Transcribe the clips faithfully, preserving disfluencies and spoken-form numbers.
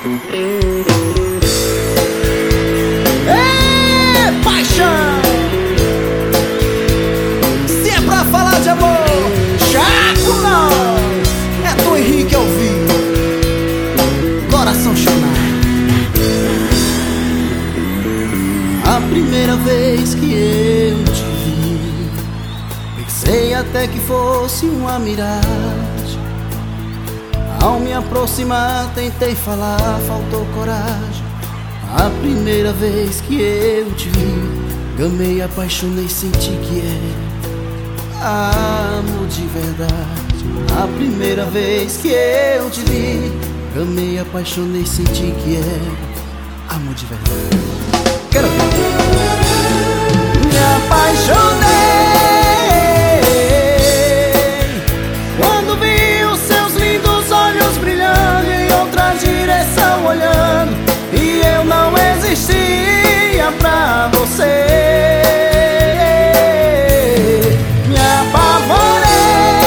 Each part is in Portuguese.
Ê, paixão! Se é pra falar de amor, Chaco nós! É Tom Henrique ao vivo, coração chonado. A primeira vez que eu te vi, pensei até que fosse uma miragem. Ao me aproximar tentei falar, faltou coragem. A primeira vez que eu te vi, gamei, apaixonei, senti que é amor de verdade. A primeira vez que eu te vi, gamei, apaixonei, senti que é amor de verdade. Quero ver. Me apaixonei quando vi os seus lindos olhos brilhando em outra direção olhando, e eu não existia pra você. Me apavorei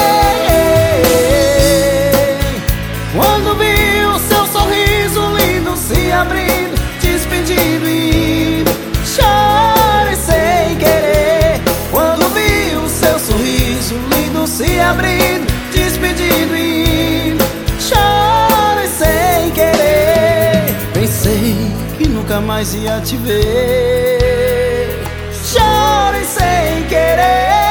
quando vi o seu sorriso lindo se abrindo, despedindo e indo. Chorei sem querer quando vi o seu sorriso lindo se abrindo, despedindo e indo. Chorei sem querer, pensei que nunca mais ia te ver. Chorei sem querer,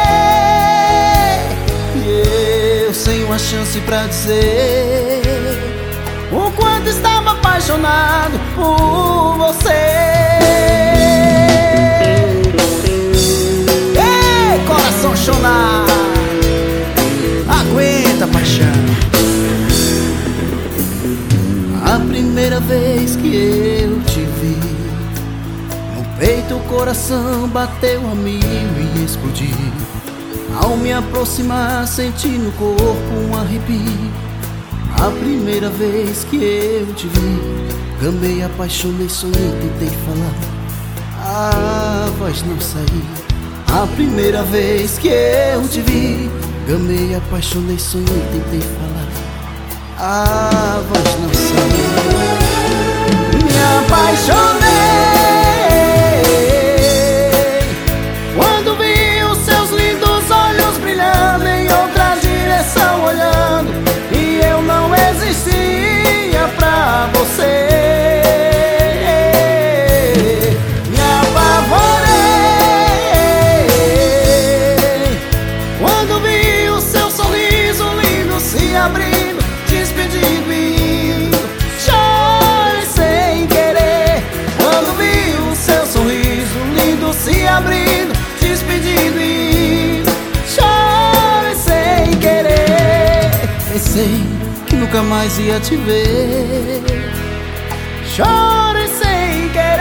e eu sem uma chance pra dizer o quanto estava apaixonado por você. Ei, coração chonado, aguenta, paixão. A primeira vez que eu te vi, no peito o coração bateu a mil e explodiu. Ao me aproximar senti no corpo um arrepio. A primeira vez que eu te vi, gamei, apaixonei, sonhei, tentei falar, a voz não saiu. A primeira vez que eu te vi, gamei, apaixonei, sonhei, tentei falar, a voz não saiu. Me apaixonei quando vi os seus lindos olhos brilhando em outra direção olhando, e eu não existia pra você. Me apavorei quando vi o seu sorriso lindo se abrindo, despedindo e indo. Chorei sem querer quando vi o seu sorriso lindo se abrindo, despedindo e indo. Chorei sem querer, pensei que nunca mais ia te ver. Chorei sem querer,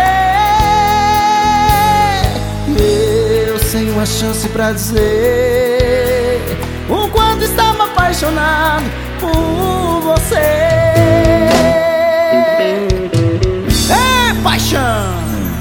eu sem uma chance pra dizer o quanto estava apaixonado por você.